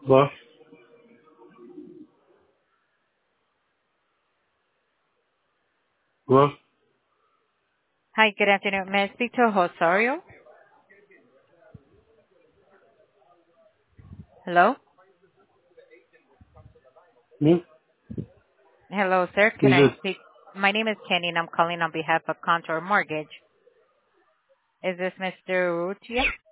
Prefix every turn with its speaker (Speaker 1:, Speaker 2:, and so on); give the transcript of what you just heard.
Speaker 1: Boss? Boss?
Speaker 2: Hi, good afternoon. May I speak to Rosario? Hello?
Speaker 1: Hmm?
Speaker 2: Hello, sir. Can
Speaker 1: Who's
Speaker 2: I
Speaker 1: this?
Speaker 2: speak? My name is Kenny, and I'm calling on behalf of Contour Mortgage. Is this Mr. Rutia?